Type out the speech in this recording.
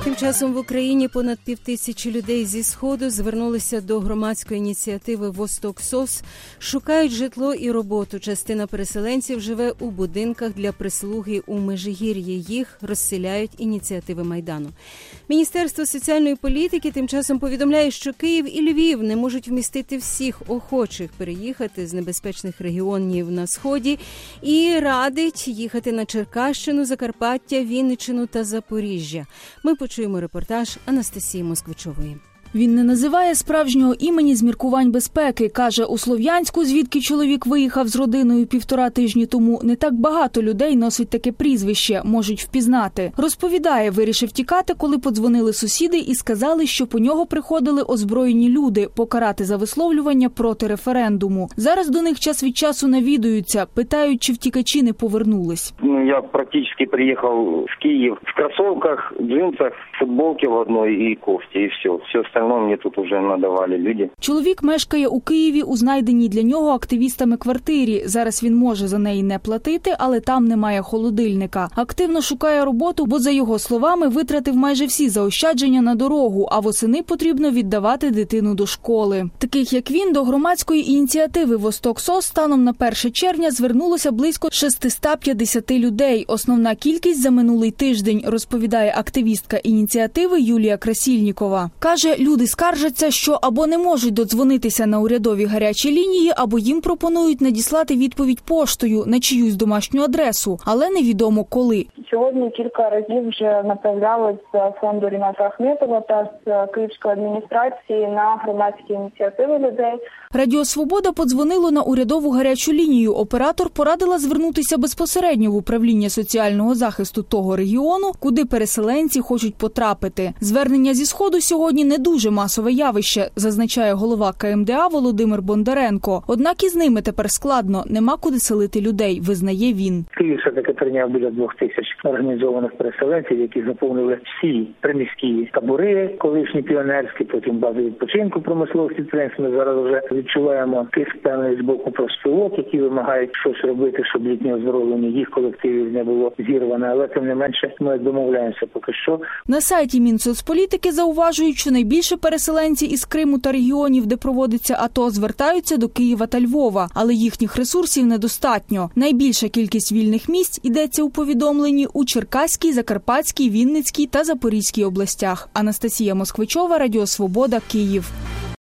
Тим часом в Україні понад 5000 людей зі Сходу звернулися до громадської ініціативи «Восток СОС», шукають житло і роботу. Частина переселенців живе у будинках для прислуги у Межигір'ї. Їх розселяють ініціативи Майдану. Міністерство соціальної політики тим часом повідомляє, що Київ і Львів не можуть вмістити всіх охочих переїхати з небезпечних регіонів на Сході і радить їхати на Черкащину, Закарпаття, Вінниччину та Запоріжжя. Ми почуємо репортаж Анастасії Москвичової. Він не називає справжнього імені з міркувань безпеки. Каже, у Слов'янську, звідки чоловік виїхав з родиною 1,5 тижні тому, не так багато людей носить таке прізвище, можуть впізнати. Розповідає, вирішив тікати, коли подзвонили сусіди і сказали, що по нього приходили озброєні люди покарати за висловлювання проти референдуму. Зараз до них час від часу навідуються, питають, чи втікачі не повернулись. Я практично приїхав в Київ в кросовках, джинсах, футболці в одній і кофті, і все. Все остальное мені тут вже надавали люди. Чоловік мешкає у Києві у знайденій для нього активістами квартирі. Зараз він може за неї не платити, але там немає холодильника. Активно шукає роботу, бо, за його словами, витратив майже всі заощадження на дорогу, а восени потрібно віддавати дитину до школи. Таких, як він, до громадської ініціативи «Восток СОС» станом на 1 червня звернулося близько 650 людей. Основна кількість за минулий тиждень, розповідає активістка ініціативи Юлія Красільнікова. Каже, люди скаржаться, що або не можуть додзвонитися на урядові гарячі лінії, або їм пропонують надіслати відповідь поштою на чиюсь домашню адресу, але невідомо коли. Сьогодні кілька разів вже направлялись з фонду Ріната Ахметова та з Київської адміністрації на громадські ініціативи людей. Радіо «Свобода» подзвонило на урядову гарячу лінію. Оператор порадила звернутися безпосередньо в управління соціального захисту того регіону, куди переселенці хочуть потрапити. Звернення зі Сходу сьогодні не дуже масове явище, зазначає голова КМДА Володимир Бондаренко. Однак із ними тепер складно, нема куди селити людей, визнає він. Київ все-таки прийняв біля 2000 організованих переселенців, які заповнили всі приміські табори, колишні піонерські, потім бази відпочинку промислових підприємств. Ми зараз вже відчуваємо тиск певний з боку профспілок, які вимагають щось робити, щоб літнє оздоровлення їх колективів не було зірване, але тим не менше ми домовляємося поки що. На сайті Мінсоцполітики зауважують, що найбільше переселенці із Криму та регіонів, де проводиться АТО, звертаються до Києва та Львова, але їхніх ресурсів недостатньо. Найбільша кількість вільних місць, йдеться у повідомленні, у Черкаській, Закарпатській, Вінницькій та Запорізькій областях. Анастасія Москвичова, Радіо «Свобода», Київ.